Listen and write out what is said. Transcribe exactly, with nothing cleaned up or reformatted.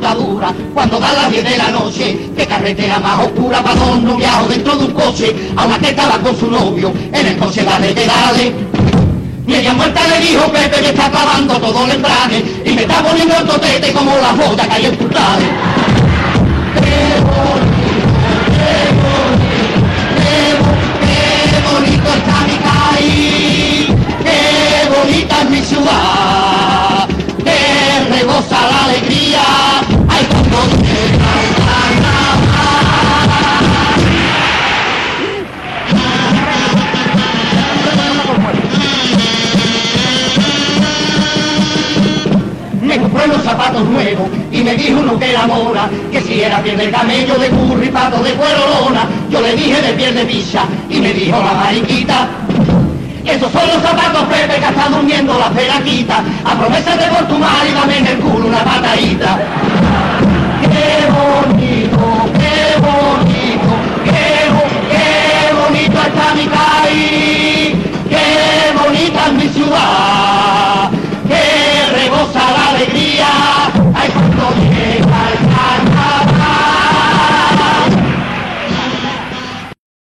cortadura, cuando da las diez de la noche, qué carretera más oscura para dos noviados dentro de un coche, a una que estaba con su novio, en el coche dale que dale. Media muerta le dijo Pepe que está clavando todo el embrague, y me está poniendo el totete como la joya que hay en Purtales. Qué bonito, qué bonito, qué bonito está mi país, qué bonita es mi ciudad, que rebosa la alegría, ay cuando llega el carnaval. Me compré unos zapatos nuevos y me dijo uno que era mora, que si era piel de camello, de burro y pato de cuero lona. Yo le dije de piel de bicha y me dijo la mariquita, esos son los zapatos, Pepe, que está durmiendo la peraquita, a promesa de